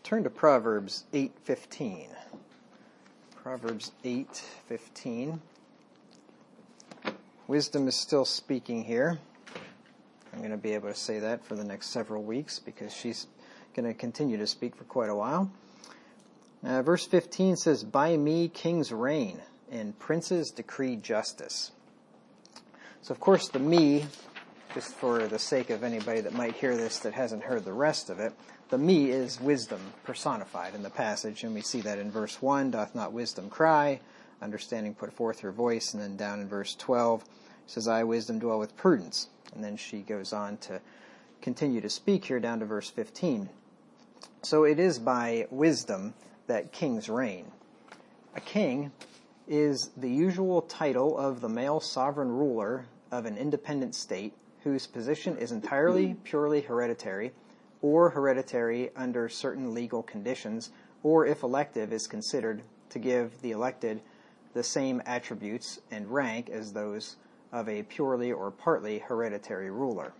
Turn to Proverbs 8:15. Proverbs 8:15. Wisdom is still speaking here. I'm going to be able to say that for the next several weeks because she's going to continue to speak for quite a while. Verse 15 says, "By me kings reign, and princes decree justice." So, of course, the me, just for the sake of anybody that might hear this that hasn't heard the rest of it, the me is wisdom personified in the passage, and we see that in verse 1, "Doth not wisdom cry? Understanding put forth her voice." And then down in verse 12, it says, "I, wisdom, dwell with prudence." And then she goes on to continue to speak here down to verse 15. So it is by wisdom that kings reign. A king is the usual title of the male sovereign ruler of an independent state whose position is entirely purely hereditary, or hereditary under certain legal conditions, or if elective is considered to give the elected the same attributes and rank as those of a purely or partly hereditary ruler.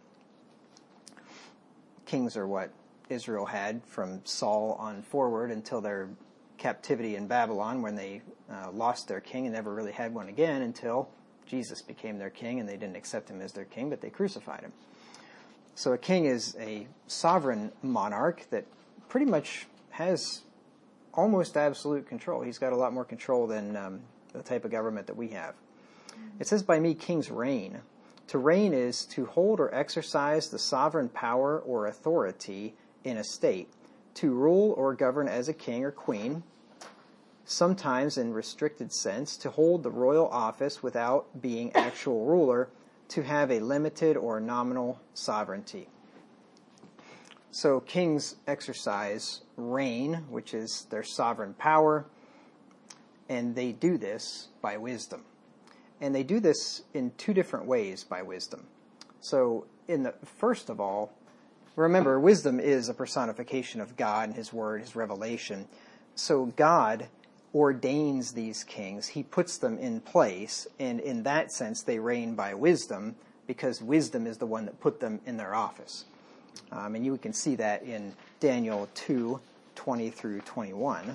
Kings are what Israel had from Saul on forward until their captivity in Babylon, when they lost their king and never really had one again until Jesus became their king, and they didn't accept him as their king, but they crucified him. So a king is a sovereign monarch that pretty much has almost absolute control. He's got a lot more control than the type of government that we have. It says, "By me kings reign." To reign is to hold or exercise the sovereign power or authority in a state, to rule or govern as a king or queen, sometimes in restricted sense, to hold the royal office without being actual ruler, to have a limited or nominal sovereignty. So kings exercise reign, which is their sovereign power, and they do this by wisdom. And they do this in two different ways by wisdom. So first of all, remember, wisdom is a personification of God and His Word, His revelation. So God ordains these kings. He puts them in place, and in that sense they reign by wisdom, because wisdom is the one that put them in their office. And you can see that in Daniel 2, 20 through 21.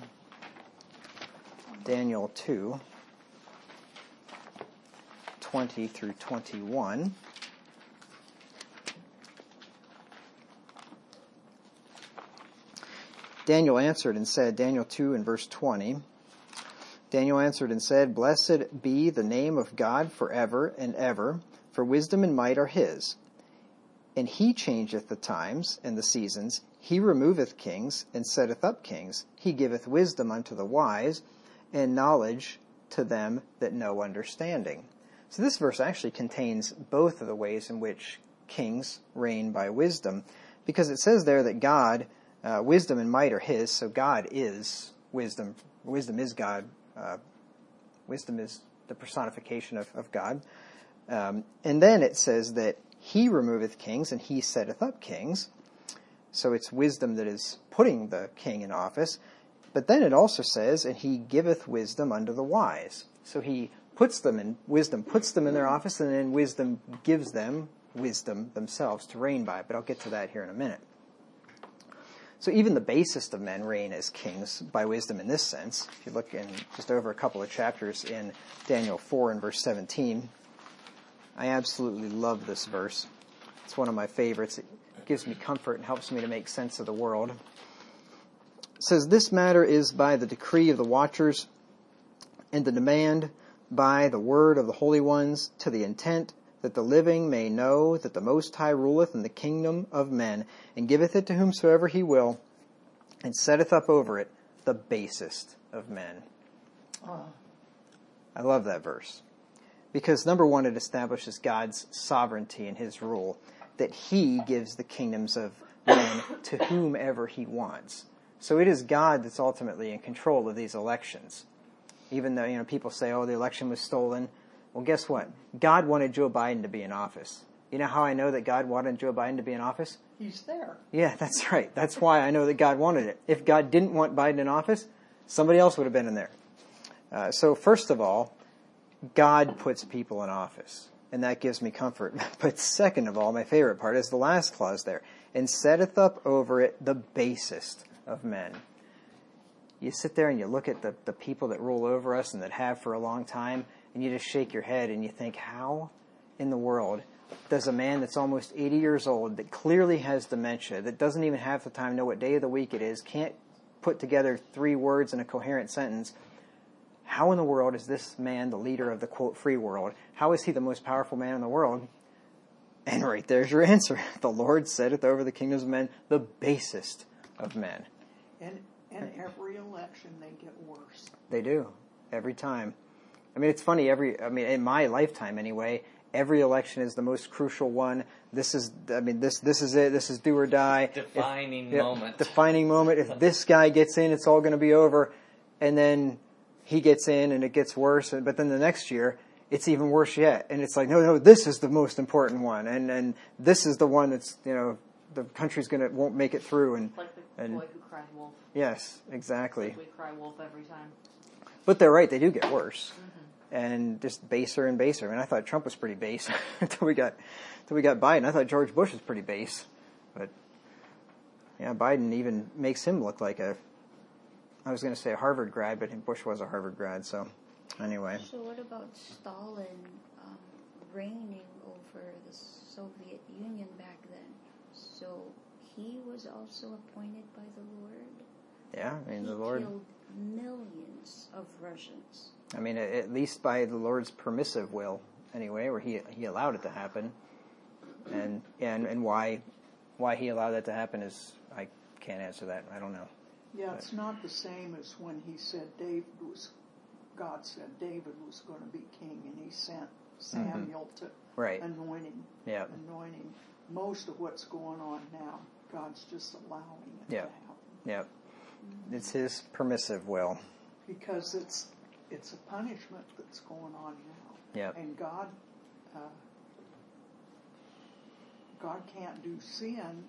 Daniel 2, 20 through 21. Daniel answered and said, Daniel 2 and verse 20, Daniel answered and said, "Blessed be the name of God forever and ever, for wisdom and might are His. And He changeth the times and the seasons. He removeth kings and setteth up kings. He giveth wisdom unto the wise, and knowledge to them that know understanding." So this verse actually contains both of the ways in which kings reign by wisdom, because it says there that God, wisdom and might are His, so God is wisdom. Wisdom is God. Wisdom is the personification of God. And then it says that He removeth kings and He setteth up kings. So it's wisdom that is putting the king in office. But then it also says, "And He giveth wisdom unto the wise." So He puts them in, wisdom puts them in their office, and then wisdom gives them wisdom themselves to reign by. But I'll get to that here in a minute. So even the basest of men reign as kings by wisdom in this sense. If you look in just over a couple of chapters in Daniel 4 and verse 17, I absolutely love this verse. It's one of my favorites. It gives me comfort and helps me to make sense of the world. It says, "This matter is by the decree of the watchers, and the demand by the word of the holy ones, to the intent that the living may know that the Most High ruleth in the kingdom of men, and giveth it to whomsoever He will, and setteth up over it the basest of men." I love that verse. Because, number one, it establishes God's sovereignty and His rule, that He gives the kingdoms of men to whomever He wants. So it is God that's ultimately in control of these elections. Even though, people say, "Oh, the election was stolen." Well, guess what? God wanted Joe Biden to be in office. You know how I know that God wanted Joe Biden to be in office? He's there. Yeah, that's right. That's why I know that God wanted it. If God didn't want Biden in office, somebody else would have been in there. So first of all, God puts people in office, and that gives me comfort. But second of all, my favorite part is the last clause there. "And setteth up over it the basest of men. You sit there and you look at the people that rule over us and that have for a long time, and you just shake your head and you think, how in the world does a man that's almost 80 years old, that clearly has dementia, that doesn't even half the time know what day of the week it is, can't put together 3 words in a coherent sentence, how in the world is this man the leader of the, quote, free world? How is he the most powerful man in the world? And right there's your answer. The Lord setteth over the kingdoms of men, the basest of men. And every election they get worse. They do. Every time. I mean, it's funny, in my lifetime anyway, every election is the most crucial one. This is it. This is do or die. Defining moment. Defining moment. If this guy gets in, it's all going to be over. And then he gets in and it gets worse. But then the next year, it's even worse yet. And it's like, no, this is the most important one. And this is the one that's, the country's won't make it through. And like the boy who cried wolf. Yes, exactly. Like we cry wolf every time. But they're right, they do get worse. Mm-hmm. And just baser and baser. I mean, I thought Trump was pretty base until we got Biden. I thought George Bush was pretty base. But yeah, Biden even makes him look like I was going to say a Harvard grad, but Bush was a Harvard grad, so anyway. So what about Stalin reigning over the Soviet Union back then? So he was also appointed by the Lord? Yeah, I mean, he the Lord killed millions of Russians. I mean, at least by the Lord's permissive will, anyway, where he allowed it to happen. And why he allowed that to happen is, I can't answer that. I don't know. Yeah, it's not the same as when he said God said David was going to be king, and he sent Samuel to anoint him. Yeah. Anoint him. Most of what's going on now, God's just allowing it to happen. Yep. It's his permissive will. Because it's a punishment that's going on now. Yep. And God can't do sin,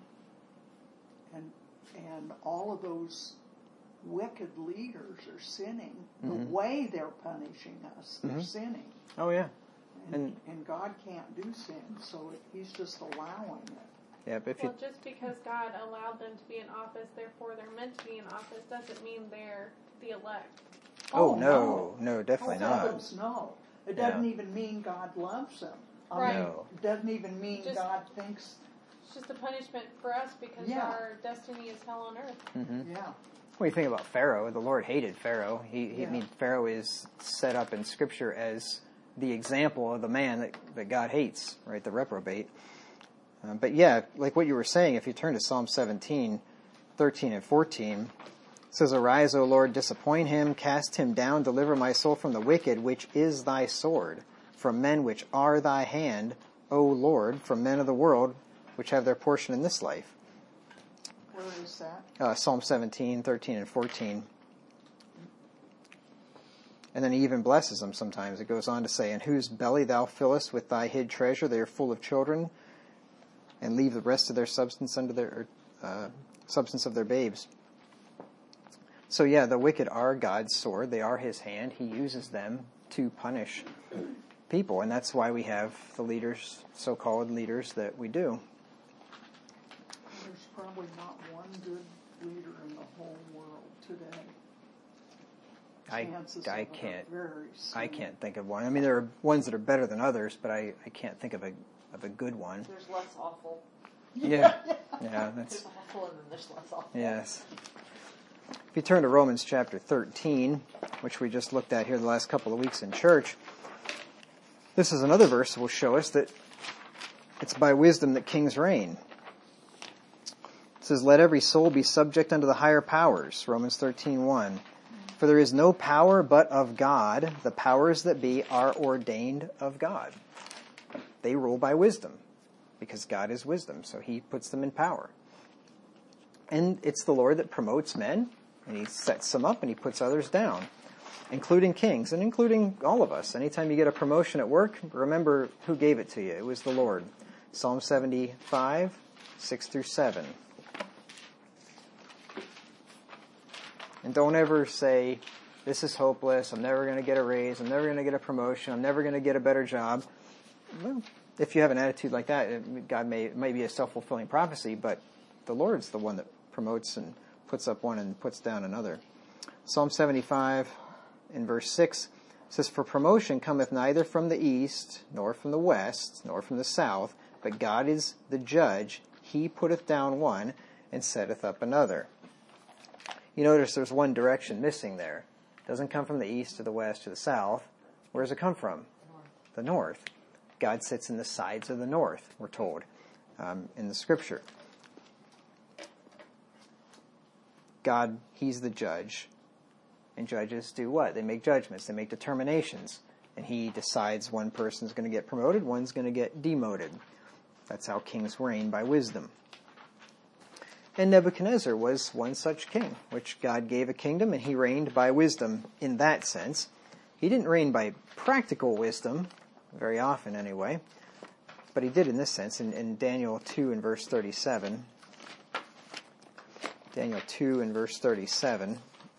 and all of those wicked leaders are sinning. Mm-hmm. The way they're punishing us, they're sinning. Oh, yeah. And God can't do sin, so he's just allowing it. Yeah, but just because God allowed them to be in office, therefore they're meant to be in office, doesn't mean they're the elect. Oh, no, definitely not. Heavens, no. It doesn't even mean God loves them. Right. No. It doesn't even mean God thinks... It's just a punishment for us because our destiny is hell on earth. Mm-hmm. Yeah. When you think about Pharaoh, the Lord hated Pharaoh. I mean, Pharaoh is set up in Scripture as the example of the man that God hates, right, the reprobate. But yeah, like what you were saying, if you turn to Psalm 17, 13 and 14, it says, Arise, O Lord, disappoint him, cast him down, deliver my soul from the wicked, which is thy sword, from men which are thy hand, O Lord, from men of the world, which have their portion in this life. Where is that? Psalm 17, 13 and 14. And then he even blesses them sometimes. It goes on to say, In whose belly thou fillest with thy hid treasure, they are full of children, and leave the rest of their substance under their substance of their babes. So yeah, the wicked are God's sword. They are his hand. He uses them to punish people, and that's why we have the leaders, so-called leaders, that we do. There's probably not one good leader in the whole world today. I can't think of one. I mean, there are ones that are better than others, but I can't think of a good one. There's less awful. Yeah, that's There's awful and then there's less awful. Yes. If you turn to Romans chapter 13, which we just looked at here the last couple of weeks in church, this is another verse that will show us that it's by wisdom that kings reign. It says, Let every soul be subject unto the higher powers, Romans 13:1. For there is no power but of God. The powers that be are ordained of God. They rule by wisdom, because God is wisdom, so he puts them in power. And it's the Lord that promotes men, and he sets them up and he puts others down, including kings and including all of us. Anytime you get a promotion at work, remember who gave it to you. It was the Lord. Psalm 75, 6 through 7. And don't ever say, this is hopeless, I'm never going to get a raise, I'm never going to get a promotion, I'm never going to get a better job. Well, if you have an attitude like that, it might be a self-fulfilling prophecy, but the Lord's the one that promotes and puts up one and puts down another. Psalm 75 in verse 6 says, "For promotion cometh neither from the east, nor from the west, nor from the south, but God is the judge. He putteth down one, and setteth up another." You notice there's one direction missing there. It doesn't come from the east, or the west, or the south. Where does it come from? The north. God sits in the sides of the north, we're told, in the Scripture. God, He's the judge. And judges do what? They make judgments. They make determinations. And He decides one person's going to get promoted, one's going to get demoted. That's how kings reign, by wisdom. And Nebuchadnezzar was one such king, which God gave a kingdom, and he reigned by wisdom in that sense. He didn't reign by practical wisdom, very often anyway, but he did in this sense, in Daniel 2 and verse 37. Daniel 2 and verse 37.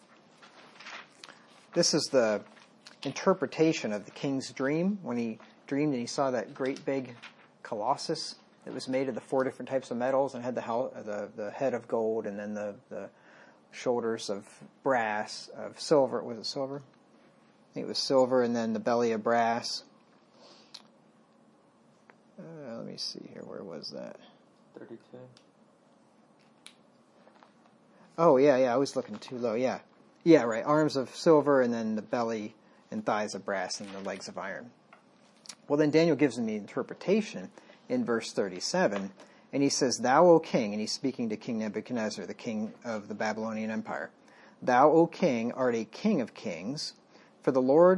This is the interpretation of the king's dream, when he dreamed and he saw that great big colossus that was made of the 4 different types of metals and had the head of gold and then the shoulders of brass, of silver. Was it silver? I think it was silver, and then the belly of brass. Let me see here. Where was that? 32. Oh, yeah, I was looking too low. Yeah, right. Arms of silver, and then the belly and thighs of brass, and the legs of iron. Well, then Daniel gives him the interpretation in verse 37, and he says, "Thou, O king," and he's speaking to King Nebuchadnezzar, the king of the Babylonian Empire, "Thou, O king, art a king of kings, for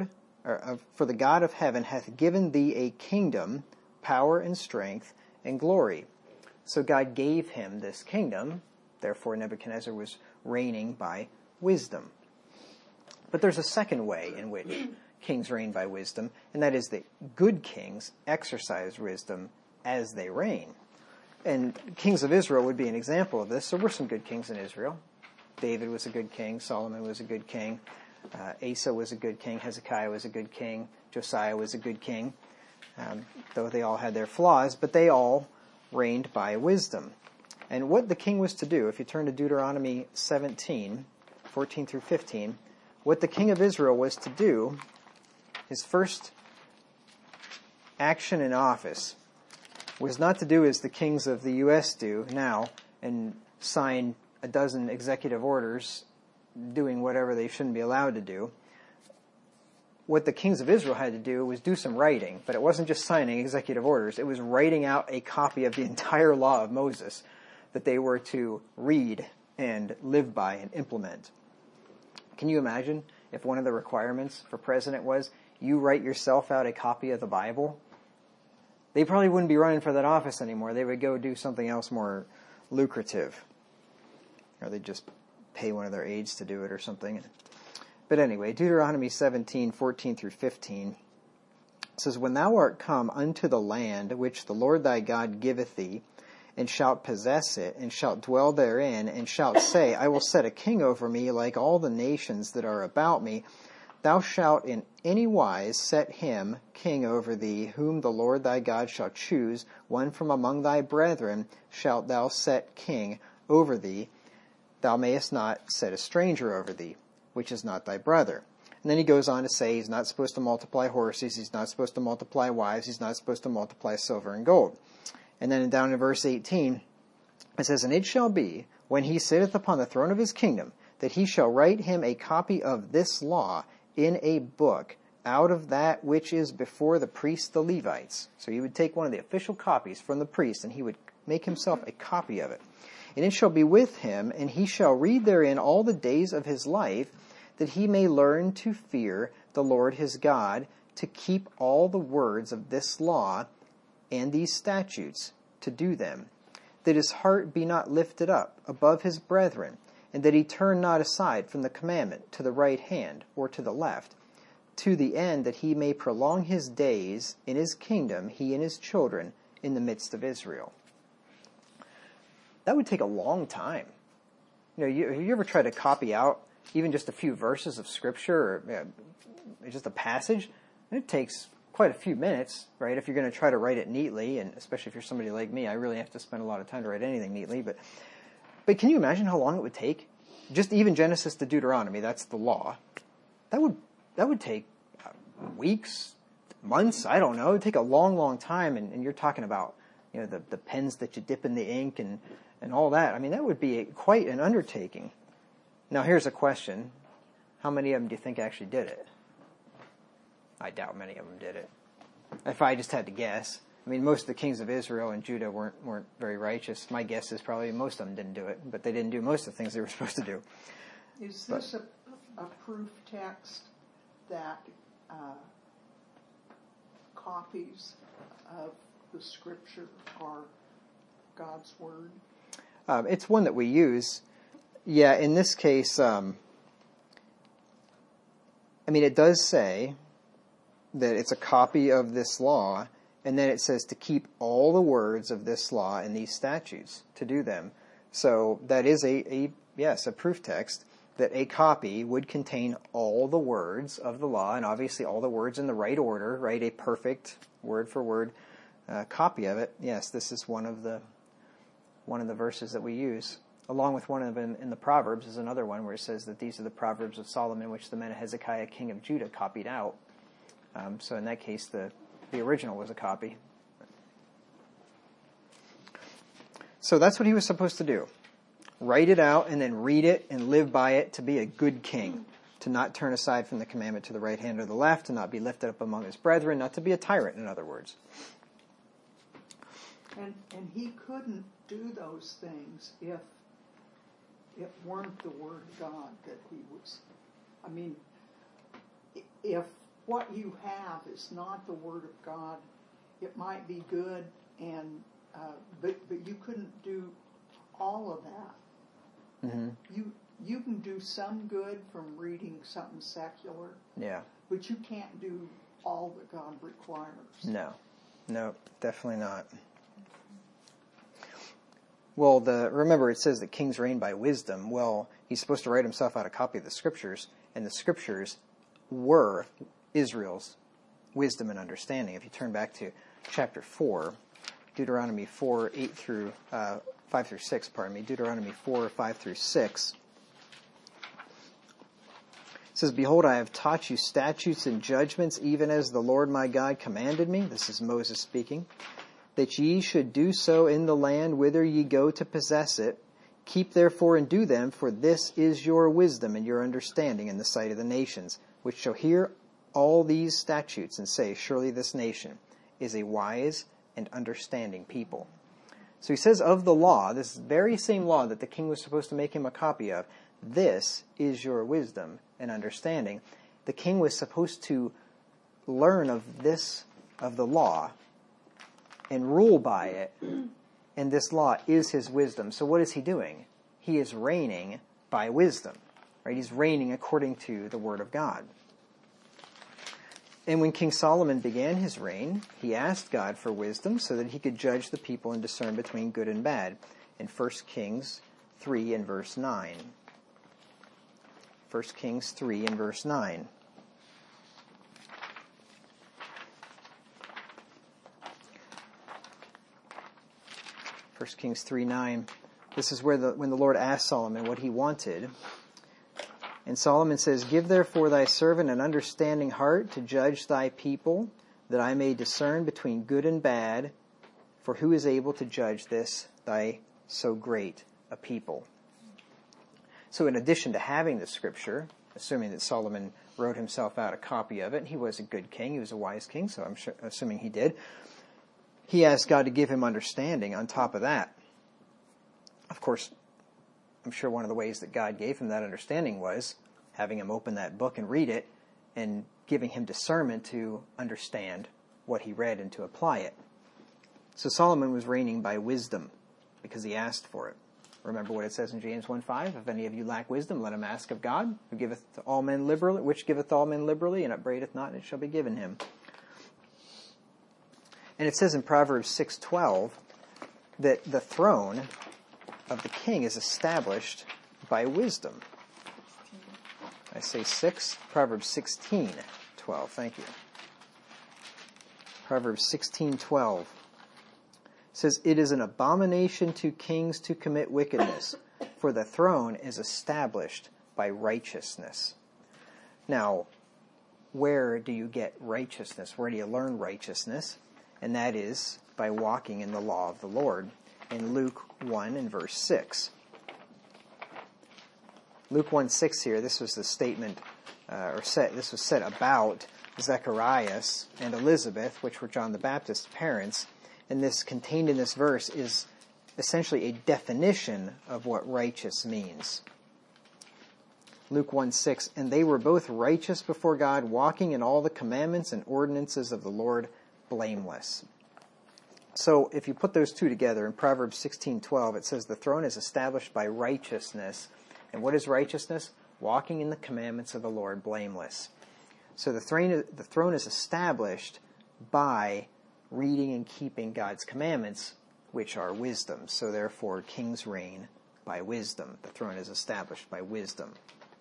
the God of heaven hath given thee a kingdom, power and strength and glory." So God gave him this kingdom. Therefore, Nebuchadnezzar was reigning by wisdom. But there's a second way in which kings reign by wisdom, and that is that good kings exercise wisdom as they reign. And kings of Israel would be an example of this. There were some good kings in Israel. David was a good king. Solomon was a good king. Asa was a good king. Hezekiah was a good king. Josiah was a good king. Though they all had their flaws, but they all reigned by wisdom. And what the king was to do, if you turn to Deuteronomy 17, 14 through 15, what the king of Israel was to do, his first action in office, was not to do as the kings of the U.S. do now and sign a dozen executive orders doing whatever they shouldn't be allowed to do. What the kings of Israel had to do was do some writing, but it wasn't just signing executive orders. It was writing out a copy of the entire law of Moses that they were to read and live by and implement. Can you imagine if one of the requirements for president was you write yourself out a copy of the Bible? They probably wouldn't be running for that office anymore. They would go do something else more lucrative. Or they'd just pay one of their aides to do it or something. But anyway, Deuteronomy 17, 14 through 15 says, "When thou art come unto the land which the Lord thy God giveth thee, and shalt possess it, and shalt dwell therein, and shalt say, I will set a king over me like all the nations that are about me, thou shalt in any wise set him king over thee, whom the Lord thy God shall choose, one from among thy brethren shalt thou set king over thee. Thou mayest not set a stranger over thee, which is not thy brother." And then he goes on to say he's not supposed to multiply horses, he's not supposed to multiply wives, he's not supposed to multiply silver and gold. And then down in verse 18, it says, "And it shall be, when he sitteth upon the throne of his kingdom, that he shall write him a copy of this law in a book, out of that which is before the priests the Levites." So he would take one of the official copies from the priest, and he would make himself a copy of it. "And it shall be with him, and he shall read therein all the days of his life, that he may learn to fear the Lord his God, to keep all the words of this law and these statutes, to do them, that his heart be not lifted up above his brethren, and that he turn not aside from the commandment to the right hand or to the left, to the end that he may prolong his days in his kingdom, he and his children, in the midst of Israel." That would take a long time. Have you ever tried to copy out even just a few verses of Scripture or just a passage? It takes quite a few minutes, right, if you're going to try to write it neatly, and especially if you're somebody like me, I really have to spend a lot of time to write anything neatly. But can you imagine how long it would take just even Genesis to Deuteronomy, that's the law. That would take weeks, months, I don't know. It would take a long, long time, and you're talking about, you know, the pens that you dip in the ink and all that. I mean, that would be quite an undertaking. Now, here's a question. How many of them do you think actually did it? I doubt many of them did it. If I just had to guess. I mean, most of the kings of Israel and Judah weren't very righteous. My guess is probably most of them didn't do it, but they didn't do most of the things they were supposed to do. Is this a proof text that copies of the Scripture are God's Word? It's one that we use. Yeah, in this case, I mean, it does say that it's a copy of this law, and then it says to keep all the words of this law and these statutes, to do them. So that is a proof text that a copy would contain all the words of the law, and obviously all the words in the right order, right? A perfect word-for-word copy of it. Yes, this is one of the verses that we use. Along with one of them in the Proverbs is another one where it says that these are the Proverbs of Solomon, which the men of Hezekiah, king of Judah, copied out. So in that case, the original was a copy. So that's what he was supposed to do. Write it out and then read it and live by it to be a good king. To not turn aside from the commandment to the right hand or the left, to not be lifted up among his brethren, not to be a tyrant, in other words. And he couldn't do those things if it weren't the Word of God that he was. I mean, if what you have is not the Word of God, it might be good, and but you couldn't do all of that. Mm-hmm. You can do some good from reading something secular. Yeah. But you can't do all that God requires. No, definitely not. Well, remember it says that kings reign by wisdom. Well, he's supposed to write himself out a copy of the Scriptures, and the Scriptures were Israel's wisdom and understanding. If you turn back to chapter 4, Deuteronomy 4, 5 through 6, Deuteronomy 4, 5 through 6. It says, Behold, I have taught you statutes and judgments, even as the Lord my God commanded me. This is Moses speaking. That ye should do so in the land whither ye go to possess it. Keep therefore and do them, for this is your wisdom and your understanding in the sight of the nations, which shall hear all these statutes and say, Surely this nation is a wise and understanding people. So he says of the law, this very same law that the king was supposed to make him a copy of, this is your wisdom and understanding. The king was supposed to learn of the law, and rule by it, and this law is his wisdom. So what is he doing? He is reigning by wisdom, right? He's reigning according to the Word of God. And when King Solomon began his reign, he asked God for wisdom so that he could judge the people and discern between good and bad. In 1 Kings 3 and verse 9. 1 Kings 3 and verse 9. 1 Kings 3:9. This is where when the Lord asked Solomon what he wanted. And Solomon says, Give therefore thy servant an understanding heart to judge thy people, that I may discern between good and bad. For who is able to judge this, thy so great a people? So in addition to having the Scripture, assuming that Solomon wrote himself out a copy of it, he was a good king, he was a wise king, so I'm assuming he did. He asked God to give him understanding on top of that. Of course, I'm sure one of the ways that God gave him that understanding was having him open that book and read it and giving him discernment to understand what he read and to apply it. So Solomon was reigning by wisdom because he asked for it. Remember what it says in James 1:5, If any of you lack wisdom, let him ask of God, who giveth to all men liberally, which giveth all men liberally, and upbraideth not, and it shall be given him. And it says in Proverbs 6:12 that the throne of the king is established by wisdom. I say 6, Proverbs 16:12. Thank you. Proverbs 16:12 says, It is an abomination to kings to commit wickedness, for the throne is established by righteousness. Now, where do you get righteousness? Where do you learn righteousness? And that is by walking in the law of the Lord. In Luke 1 and verse 6. Luke 1:6 here, this was the statement, this was said about Zacharias and Elizabeth, which were John the Baptist's parents. And this contained in this verse is essentially a definition of what righteous means. Luke 1:6, and they were both righteous before God, walking in all the commandments and ordinances of the Lord, blameless. So if you put those two together, in Proverbs 16:12, it says the throne is established by righteousness. And what is righteousness? Walking in the commandments of the Lord, blameless. So the throne is established by reading and keeping God's commandments, which are wisdom. So therefore, kings reign by wisdom. The throne is established by wisdom.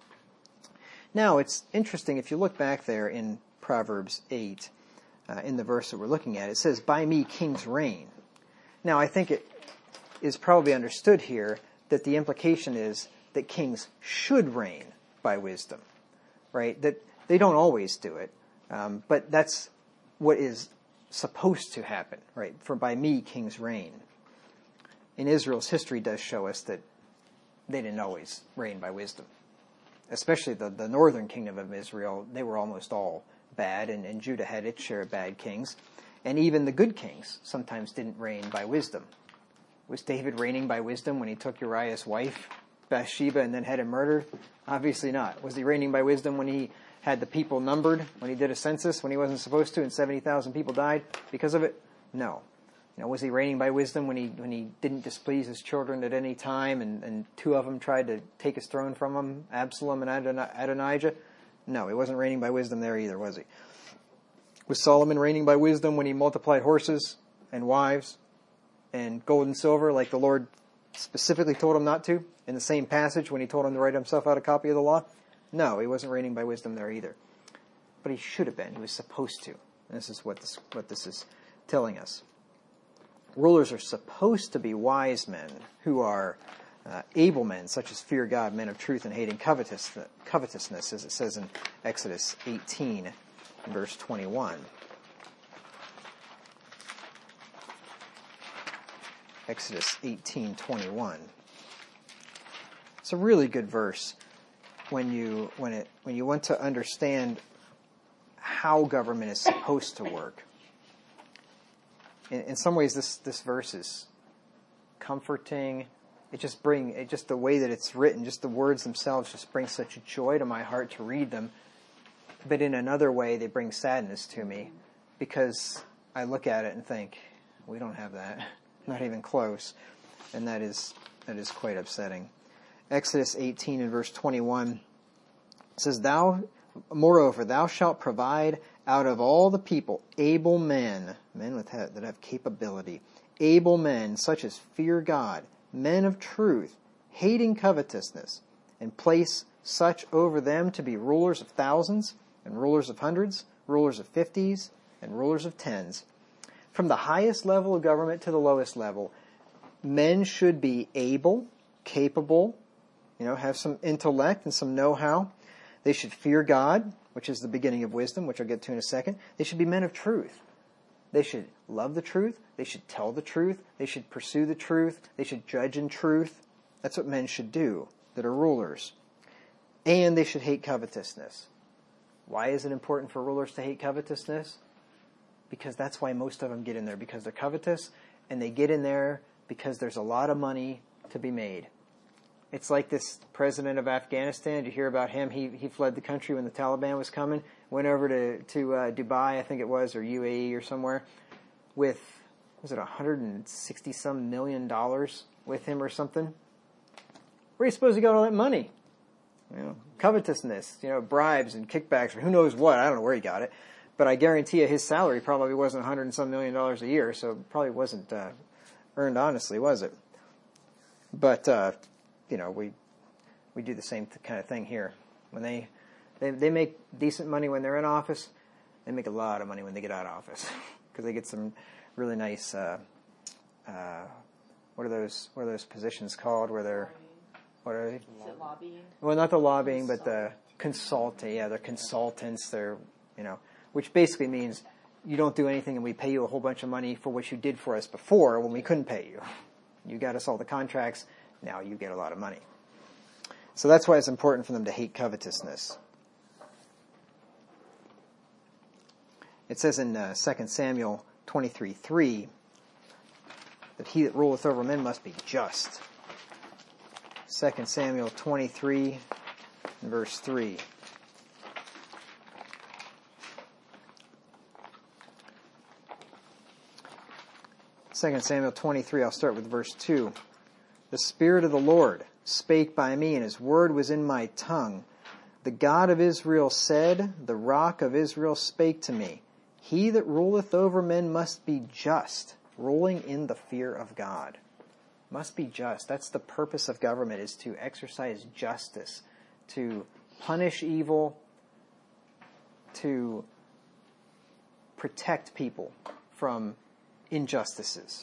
Now, it's interesting, if you look back there in Proverbs 8, in the verse that we're looking at, it says, by me kings reign. Now, I think it is probably understood here that the implication is that kings should reign by wisdom, right? That they don't always do it, but that's what is supposed to happen, right? For by me kings reign. And Israel's history does show us that they didn't always reign by wisdom. Especially the northern kingdom of Israel, they were almost all bad, and Judah had its share of bad kings. And even the good kings sometimes didn't reign by wisdom. Was David reigning by wisdom when he took Uriah's wife, Bathsheba, and then had him murdered? Obviously not. Was he reigning by wisdom when he had the people numbered, when he did a census, when he wasn't supposed to, and 70,000 people died because of it? No. Was he reigning by wisdom when he didn't displease his children at any time, and two of them tried to take his throne from him, Absalom and Adonijah? No, he wasn't reigning by wisdom there either, was he? Was Solomon reigning by wisdom when he multiplied horses and wives and gold and silver like the Lord specifically told him not to in the same passage when he told him to write himself out a copy of the law? No, he wasn't reigning by wisdom there either. But he should have been. He was supposed to. And this is what this is telling us. Rulers are supposed to be wise men who are able men, such as fear God, men of truth, and hating covetousness, as it says in Exodus 18, verse 21. Exodus 18:21. It's a really good verse when you want to understand how government is supposed to work. In some ways, this verse is comforting. It just the way that it's written, just the words themselves just bring such joy to my heart to read them. But in another way, they bring sadness to me because I look at it and think, we don't have that, not even close, and that is quite upsetting. Exodus 18 and verse 21 says, Moreover, thou shalt provide out of all the people able men that have capability, able men such as fear God, men of truth, hating covetousness, and place such over them to be rulers of thousands, and rulers of hundreds, rulers of 50s, and rulers of 10s. From the highest level of government to the lowest level, men should be able, capable, have some intellect and some know-how. They should fear God, which is the beginning of wisdom, which I'll get to in a second. They should be men of truth. They should love the truth. They should tell the truth. They should pursue the truth. They should judge in truth. That's what men should do that are rulers. And they should hate covetousness. Why is it important for rulers to hate covetousness? Because that's why most of them get in there, because they're covetous, and they get in there because there's a lot of money to be made. It's like this president of Afghanistan. Did you hear about him? He fled the country when the Taliban was coming, went over to Dubai, I think it was, or UAE or somewhere, with, was it $160-some million with him or something? Where are you supposed to get all that money? Covetousness, bribes and kickbacks, or who knows what. I don't know where he got it. But I guarantee you his salary probably wasn't $100-some million a year, so it probably wasn't earned honestly, was it? But, we do the same kind of thing here. When they make decent money when they're in office, they make a lot of money when they get out of office because they get some really nice. What are those positions called? Where they're what are they? Is it lobbying? Well, not the lobbying, but the consulting. Yeah, they're consultants. They're, which basically means you don't do anything and we pay you a whole bunch of money for what you did for us before when we couldn't pay you. You got us all the contracts. Now you get a lot of money. So that's why it's important for them to hate covetousness. It says in 2 Samuel 23:3 that he that ruleth over men must be just. 2 Samuel 23 and verse 3. Second Samuel 23, I'll start with verse 2. The Spirit of the Lord spake by me, and his word was in my tongue. The God of Israel said, the Rock of Israel spake to me. He that ruleth over men must be just, ruling in the fear of God. Must be just. That's the purpose of government, is to exercise justice, to punish evil, to protect people from injustices.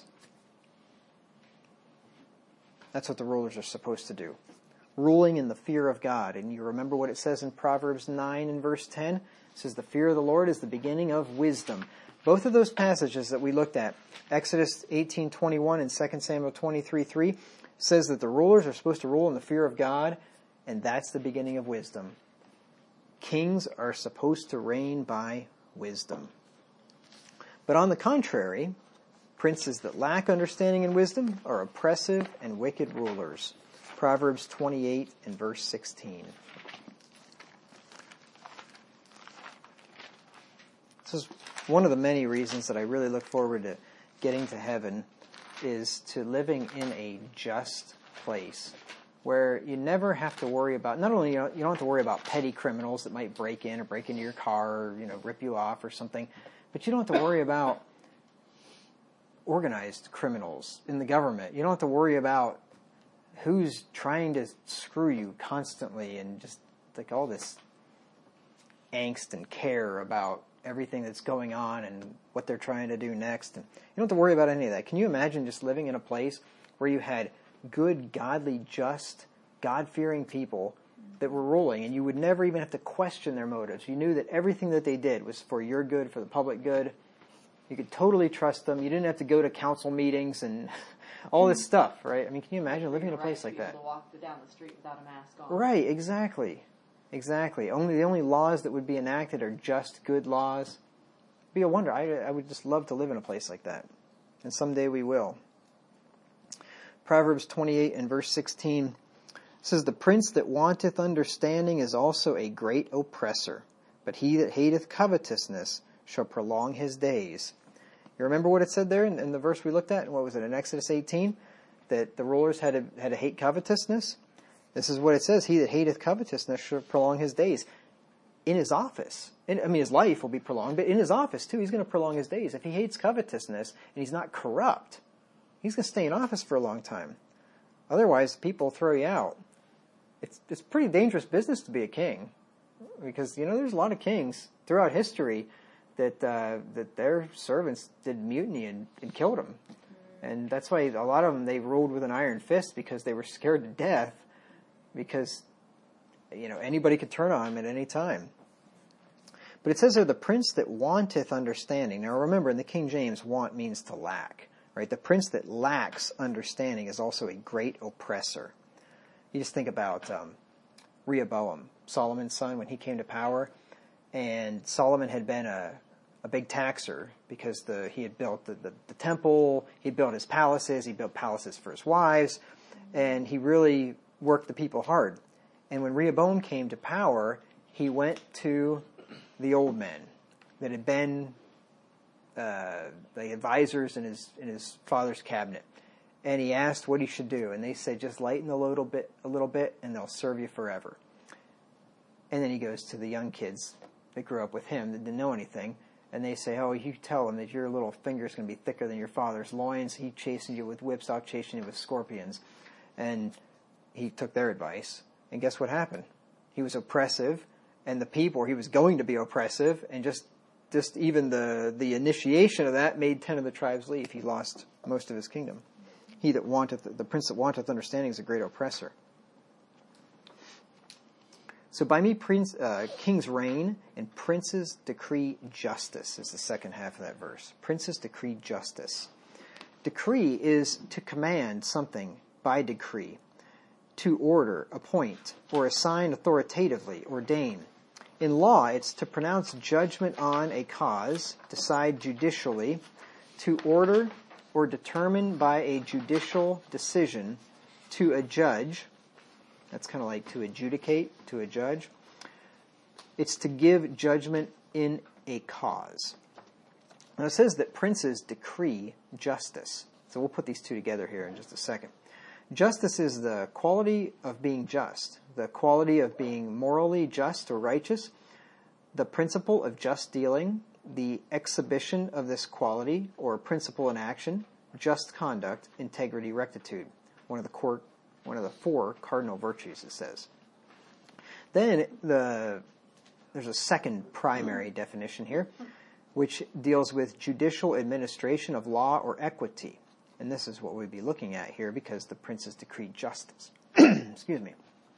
That's what the rulers are supposed to do. Ruling in the fear of God. And you remember what it says in Proverbs 9 and verse 10? It says, the fear of the Lord is the beginning of wisdom. Both of those passages that we looked at, Exodus 18:21 and 2 Samuel 23:3, says that the rulers are supposed to rule in the fear of God, and that's the beginning of wisdom. Kings are supposed to reign by wisdom. But on the contrary, princes that lack understanding and wisdom are oppressive and wicked rulers. Proverbs 28 and verse 16. This is one of the many reasons that I really look forward to getting to heaven, is to living in a just place where you never have to worry about, not only you don't have to worry about petty criminals that might break in or break into your car or rip you off or something, but you don't have to worry about organized criminals in the government. You don't have to worry about who's trying to screw you constantly and just like all this angst and care about everything that's going on and what they're trying to do next. And you don't have to worry about any of that. Can you imagine just living in a place where you had good, godly, just, God-fearing people that were ruling, and you would never even have to question their motives? You knew that everything that they did was for your good, for the public good. You could totally trust them. You didn't have to go to council meetings and all this stuff, right? I mean, can you imagine living in a place like that? To walk down the street without a mask on. Right, exactly. The only laws that would be enacted are just, good laws. It'd be a wonder. I would just love to live in a place like that. And someday we will. Proverbs 28 and verse 16 says, the prince that wanteth understanding is also a great oppressor, but he that hateth covetousness shall prolong his days. You remember what it said there in the verse we looked at? What was it, in Exodus 18? That the rulers had to hate covetousness? This is what it says. He that hateth covetousness shall prolong his days. In his office. His life will be prolonged, but in his office too, he's going to prolong his days. If he hates covetousness and he's not corrupt, he's going to stay in office for a long time. Otherwise, people throw you out. It's pretty dangerous business to be a king, because there's a lot of kings throughout history that their servants did mutiny and killed them, and that's why a lot of them, they ruled with an iron fist, because they were scared to death, because anybody could turn on him at any time. But it says there, the prince that wanteth understanding. Now remember, in the King James, want means to lack. Right? The prince that lacks understanding is also a great oppressor. You just think about Rehoboam, Solomon's son, when he came to power. And Solomon had been a big taxer, because he had built the temple, he built his palaces, he built palaces for his wives, and he really worked the people hard. And when Rehoboam came to power, he went to the old men that had been the advisors in his father's cabinet, and he asked what he should do, and they said, just lighten the load a little bit, and they'll serve you forever. And then he goes to the young kids that grew up with him that didn't know anything, and they say, oh, you tell him that your little finger's going to be thicker than your father's loins. He chastened you with whips, I'll chasten you with scorpions. And he took their advice, and guess what happened? He was oppressive, and the people, he was going to be oppressive, and just even the initiation of that made 10 of the tribes leave. He lost most of his kingdom. The prince that wanteth understanding is a great oppressor. So by me, kings reign, and princes decree justice is the second half of that verse. Princes decree justice. Decree is to command something by decree, to order, appoint, or assign authoritatively, ordain. In law, it's to pronounce judgment on a cause, decide judicially, to order or determine by a judicial decision, to adjudge. That's kind of like to adjudicate, to a judge. It's to give judgment in a cause. Now it says that princes decree justice. So we'll put these two together here in just a second. Justice is the quality of being just, the quality of being morally just or righteous, the principle of just dealing, the exhibition of this quality or principle in action, just conduct, integrity, rectitude. One of the four cardinal virtues, it says. Then there's a second primary definition here, which deals with judicial administration of law or equity. And this is what we'd be looking at here because the princes decreed justice. Excuse me.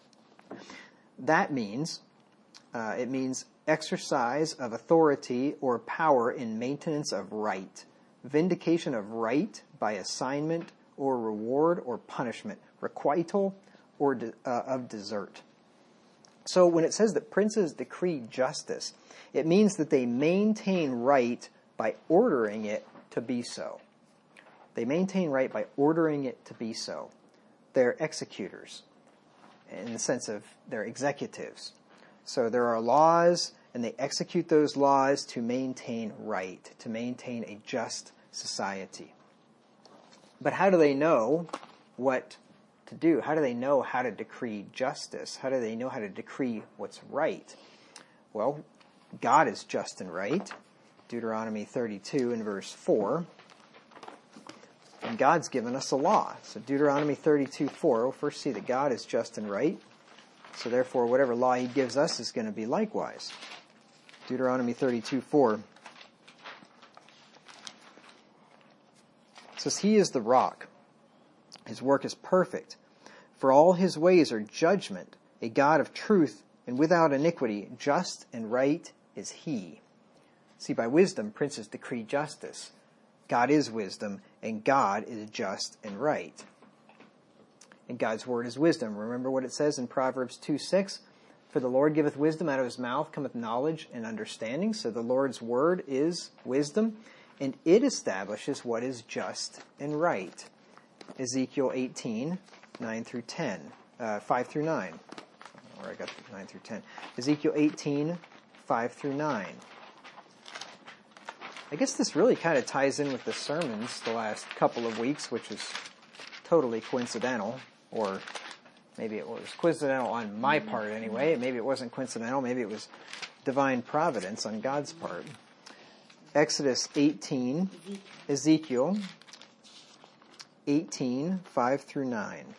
That means, it means exercise of authority or power in maintenance of right, vindication of right by assignment or reward or punishment, requital or of desert. So when it says that princes decree justice, it means that they maintain right by ordering it to be so. They maintain right by ordering it to be so. They're executors, in the sense of they're executives. So there are laws, and they execute those laws to maintain right, to maintain a just society. But how do they know what to do? How do they know how to decree justice? How do they know how to decree what's right? Well, God is just and right. Deuteronomy 32 and verse 4. And God's given us a law. So Deuteronomy 32:4, we'll first see that God is just and right. So therefore, whatever law he gives us is going to be likewise. Deuteronomy 32:4 says, He is the rock. His work is perfect. For all his ways are judgment, a God of truth and without iniquity, just and right is he. See, by wisdom, princes decree justice. God is wisdom, and God is just and right. And God's word is wisdom. Remember what it says in Proverbs 2:6? For the Lord giveth wisdom, out of his mouth cometh knowledge and understanding. So the Lord's word is wisdom, and it establishes what is just and right. Ezekiel 18, 9 through 10, 5 through 9. Or I got 9 through 10. Ezekiel 18, 5 through 9. I guess this really kind of ties in with the sermons the last couple of weeks, which is totally coincidental, or maybe it was coincidental on my part anyway. Maybe it wasn't coincidental. Maybe it was divine providence on God's part. Exodus 18, Ezekiel 18, 5 through 9. It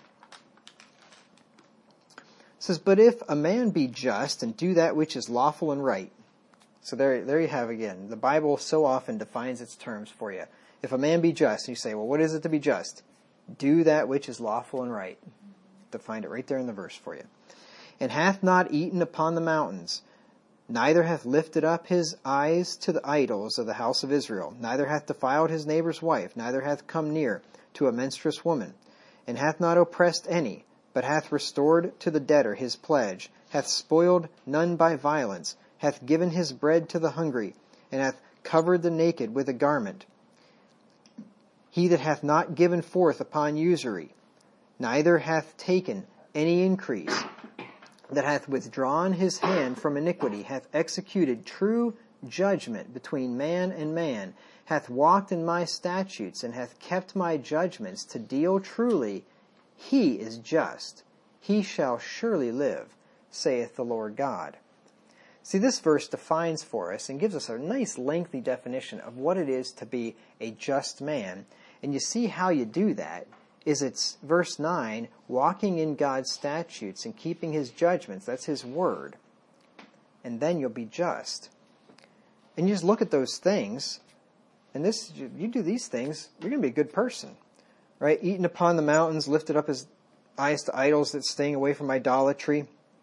says, But if a man be just and do that which is lawful and right. So there you have again. The Bible so often defines its terms for you. If a man be just, you say, well, what is it to be just? Do that which is lawful and right. Defined it right there in the verse for you. And hath not eaten upon the mountains, neither hath lifted up his eyes to the idols of the house of Israel, neither hath defiled his neighbor's wife, neither hath come near to a menstruous woman, and hath not oppressed any, but hath restored to the debtor his pledge, hath spoiled none by violence, hath given his bread to the hungry, and hath covered the naked with a garment. He that hath not given forth upon usury, neither hath taken any increase, that hath withdrawn his hand from iniquity, hath executed true judgment between man and man, hath walked in my statutes, and hath kept my judgments to deal truly, he is just. He shall surely live, saith the Lord God. See, this verse defines for us and gives us a nice lengthy definition of what it is to be a just man. And you see how you do that is it's verse 9, walking in God's statutes and keeping his judgments. That's his word. And then you'll be just. And you just look at those things, and you do these things, you're going to be a good person. Right? Eaten upon the mountains, lifted up his eyes to idols that staying away from idolatry.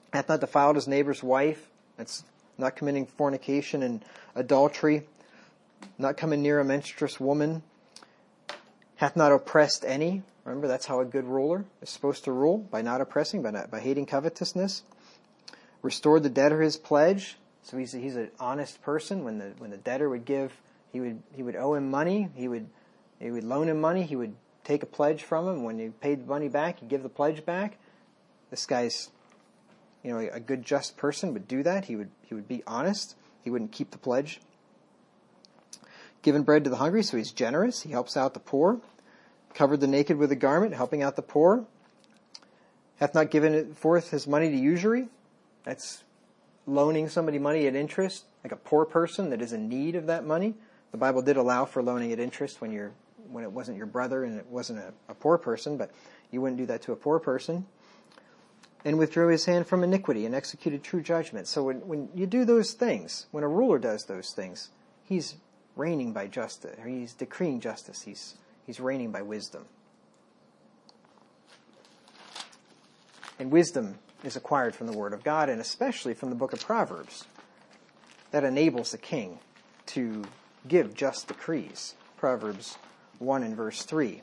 hath not defiled his neighbor's wife. That's not committing fornication and adultery, not coming near a menstruous woman, hath not oppressed any. Remember, that's how a good ruler is supposed to rule, by not oppressing, by hating covetousness. Restored the debtor his pledge. So he's an honest person. When the debtor would give, he would owe him money. He would loan him money. He would take a pledge from him. When he paid the money back, he'd give the pledge back. This guy's, a good, just person would do that. He would be honest. He wouldn't keep the pledge. Given bread to the hungry, so he's generous. He helps out the poor. Covered the naked with a garment, helping out the poor. Hath not given forth his money to usury. That's loaning somebody money at interest, like a poor person that is in need of that money. The Bible did allow for loaning at interest when it wasn't your brother and it wasn't a poor person, but you wouldn't do that to a poor person. And withdrew his hand from iniquity and executed true judgment. So when you do those things, when a ruler does those things, he's reigning by justice. He's decreeing justice. He's reigning by wisdom. And wisdom is acquired from the Word of God, and especially from the book of Proverbs. That enables the king to give just decrees. Proverbs 1 and verse 3.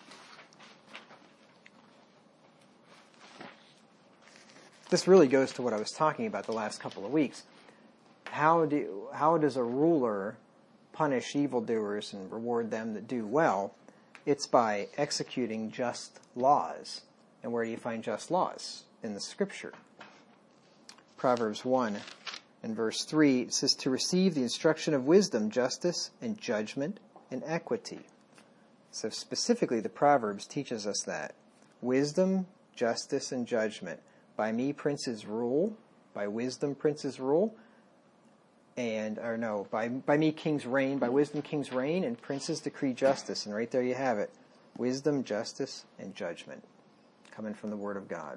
This really goes to what I was talking about the last couple of weeks. How does a ruler punish evildoers and reward them that do well? It's by executing just laws. And where do you find just laws? In the Scripture. Proverbs 1 and verse 3 says, to receive the instruction of wisdom, justice, and judgment, and equity. So specifically the Proverbs teaches us that. Wisdom, justice, and judgment. By me princes rule, by wisdom princes rule, by me kings reign, by wisdom kings reign, and princes decree justice. And right there you have it. Wisdom, justice, and judgment. Coming from the Word of God.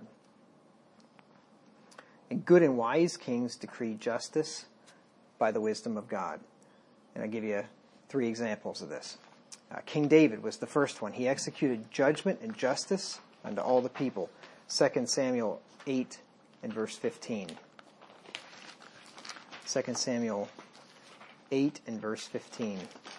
And good and wise kings decree justice by the wisdom of God. And I'll give you 3 examples of this. King David was the first one. He executed judgment and justice unto all the people. 2 Samuel 8 and verse 15. 2 Samuel 8 and verse 15.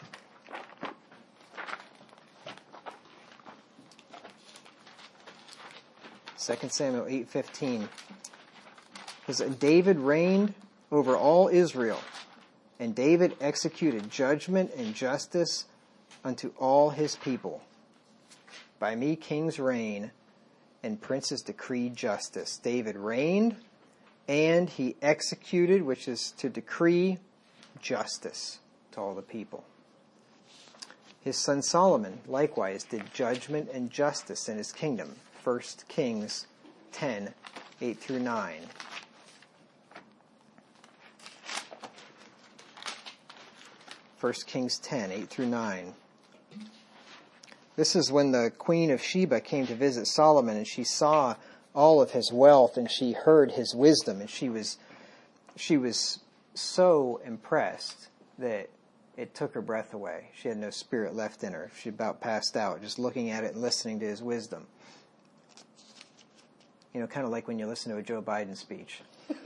Second Samuel 8:15. Because David reigned over all Israel, and David executed judgment and justice unto all his people. By me kings reign, and princes decree justice. David reigned, and he executed, which is to decree justice to all the people. His son Solomon likewise did judgment and justice in his kingdom. 1 Kings 10, 8 through 9. First Kings 10, 8 through 9. This is when the queen of Sheba came to visit Solomon, and she saw all of his wealth, and she heard his wisdom, and she was so impressed that it took her breath away. She had no spirit left in her. She about passed out just looking at it and listening to his wisdom. Kind of like when you listen to a Joe Biden speech.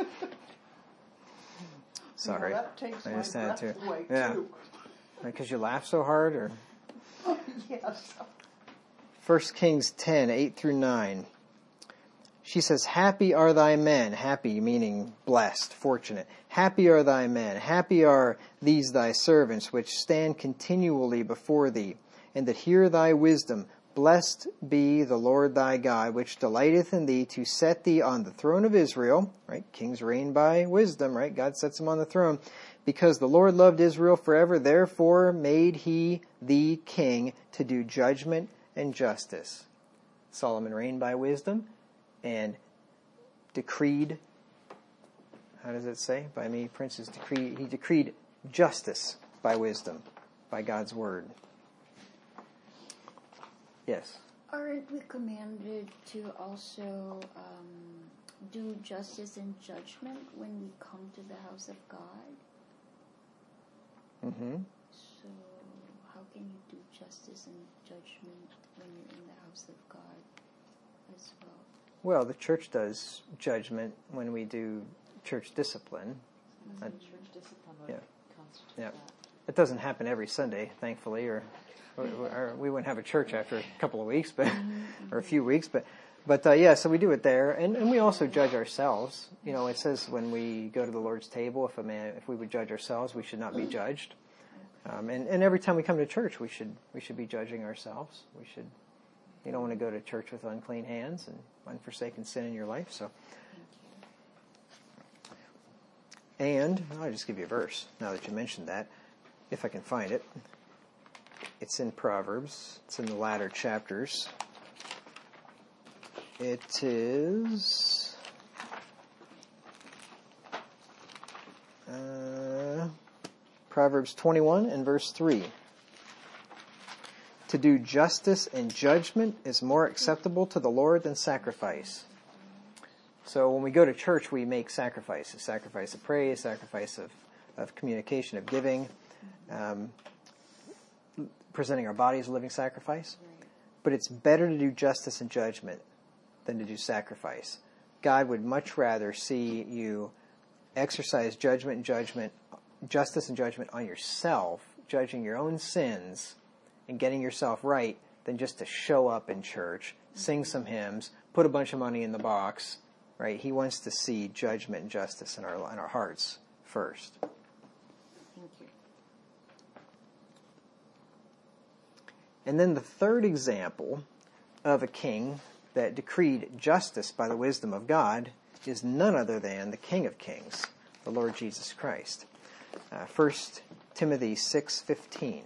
Sorry. That takes I my just had breath to. away, Yeah. too. Because you laugh so hard, or? Yes. 1 Kings 10, 8 through 9. She says, happy are thy men. Happy meaning blessed, fortunate. Happy are thy men. Happy are these thy servants, which stand continually before thee, and that hear thy wisdom. Blessed be the Lord thy God, which delighteth in thee to set thee on the throne of Israel. Right? Kings reign by wisdom, right? God sets him on the throne. Because the Lord loved Israel forever, therefore made he thee king to do judgment and justice. Solomon reigned by wisdom and decreed, how does it say? By me princes decree. He decreed justice by wisdom, by God's word. Yes. Aren't we commanded to also do justice and judgment when we come to the house of God? Mm-hmm. So how can you do justice and judgment when you're in the house of God as well? Well, the church does judgment when we do church discipline. Church discipline would Yeah. constitute Yeah. that. It doesn't happen every Sunday, thankfully, or we wouldn't have a church after a couple of weeks, but or a few weeks. But yeah, so we do it there, and we also judge ourselves. You know, it says when we go to the Lord's table, if we would judge ourselves, we should not be judged. And every time we come to church, we should be judging ourselves. You don't want to go to church with unclean hands and unforsaken sin in your life. So, and I'll just give you a verse now that you mentioned that, if I can find it. It's in Proverbs. It's in the latter chapters. It is Proverbs 21 and verse 3. To do justice and judgment is more acceptable to the Lord than sacrifice. So when we go to church, we make sacrifices. Sacrifice of praise, sacrifice of communication, of giving, presenting our body as a living sacrifice. But it's better to do justice and judgment than to do sacrifice. God would much rather see you exercise justice and judgment on yourself, judging your own sins and getting yourself right, than just to show up in church, sing some hymns, put a bunch of money in the box, right? He wants to see judgment and justice in our hearts first. Thank you. And then the third example of a king that decreed justice by the wisdom of God is none other than the King of Kings, the Lord Jesus Christ. 1 Timothy 6:15.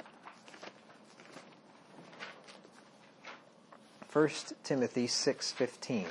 1 Timothy 6:15.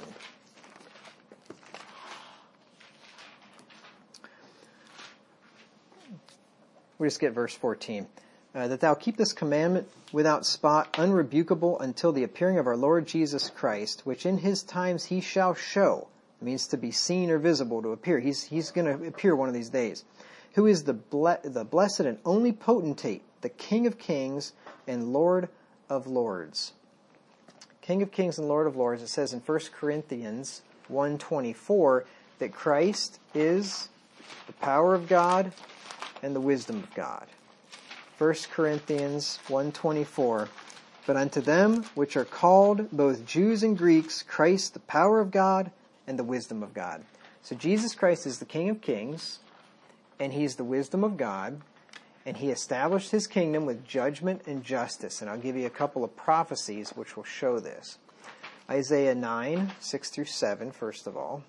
We just get verse 14. That thou keep this commandment without spot, unrebukable, until the appearing of our Lord Jesus Christ, which in his times he shall show. It means to be seen or visible, to appear. He's going to appear one of these days. Who is the blessed and only potentate, the King of kings and Lord of lords. King of kings and Lord of lords. It says in 1 Corinthians 1:24 that Christ is the power of God and the wisdom of God. 1 Corinthians 1:24. But unto them which are called, both Jews and Greeks, Christ the power of God and the wisdom of God. So Jesus Christ is the King of kings, and he's the wisdom of God, and he established his kingdom with judgment and justice. And I'll give you a couple of prophecies which will show this. Isaiah 9:6-7, first of all.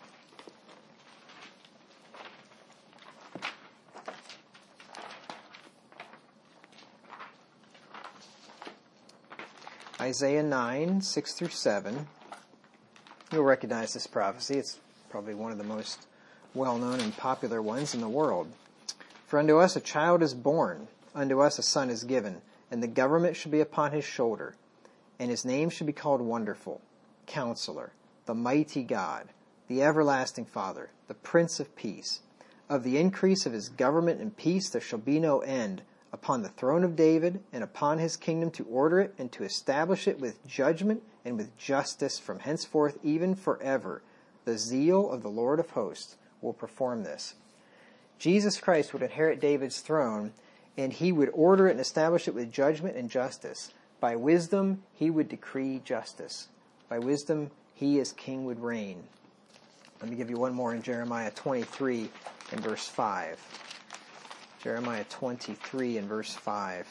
Isaiah 9:6-7. You'll recognize this prophecy. It's probably one of the most well-known and popular ones in the world. For unto us a child is born, unto us a son is given, and the government shall be upon his shoulder, and his name shall be called Wonderful, Counselor, the Mighty God, the Everlasting Father, the Prince of Peace. Of the increase of his government and peace there shall be no end, upon the throne of David and upon his kingdom, to order it and to establish it with judgment and with justice from henceforth even forever. The zeal of the Lord of hosts will perform this. Jesus Christ would inherit David's throne, and he would order it and establish it with judgment and justice. By wisdom, he would decree justice. By wisdom, he as king would reign. Let me give you one more in Jeremiah 23 and verse 5. Jeremiah 23 and verse 5.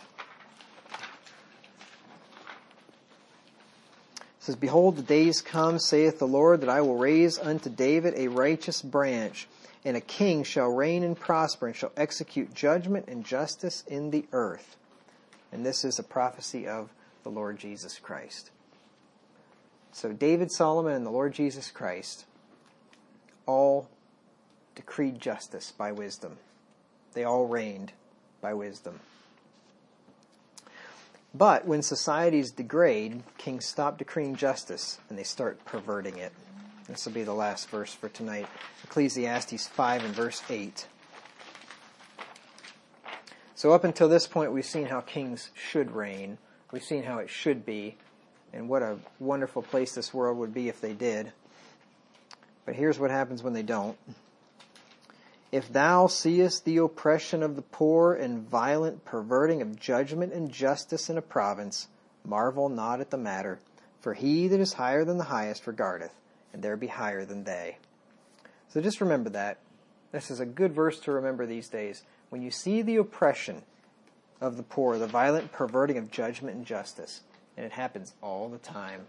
It says, Behold, the days come, saith the Lord, that I will raise unto David a righteous branch, and a king shall reign and prosper, and shall execute judgment and justice in the earth. And this is a prophecy of the Lord Jesus Christ. So David, Solomon, and the Lord Jesus Christ all decreed justice by wisdom. They all reigned by wisdom. But when societies degrade, kings stop decreeing justice and they start perverting it. This will be the last verse for tonight. Ecclesiastes 5 and verse 8. So up until this point, we've seen how kings should reign. We've seen how it should be. And what a wonderful place this world would be if they did. But here's what happens when they don't. If thou seest the oppression of the poor and violent perverting of judgment and justice in a province, marvel not at the matter, for he that is higher than the highest regardeth, and there be higher than they. So just remember that. This is a good verse to remember these days. When you see the oppression of the poor, the violent perverting of judgment and justice, and it happens all the time,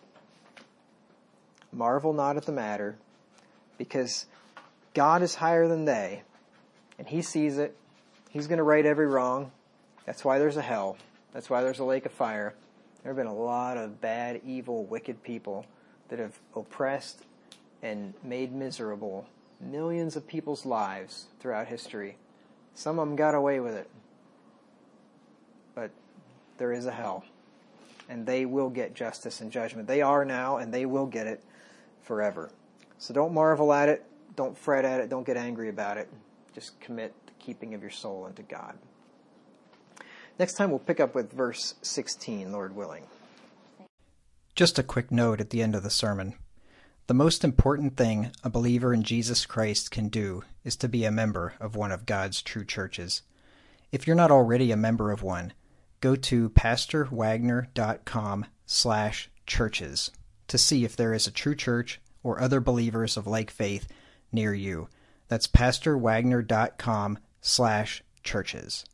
marvel not at the matter, because God is higher than they, and he sees it. He's going to right every wrong. That's why there's a hell. That's why there's a lake of fire. There have been a lot of bad, evil, wicked people that have oppressed and made miserable millions of people's lives throughout history. Some of them got away with it. But there is a hell, and they will get justice and judgment. They are now, and they will get it forever. So don't marvel at it. Don't fret at it. Don't get angry about it. Just commit the keeping of your soul unto God. Next time we'll pick up with verse 16, Lord willing. Just a quick note at the end of the sermon. The most important thing a believer in Jesus Christ can do is to be a member of one of God's true churches. If you're not already a member of one, go to pastorwagner.com/churches to see if there is a true church or other believers of like faith near you. That's pastorwagner.com/churches.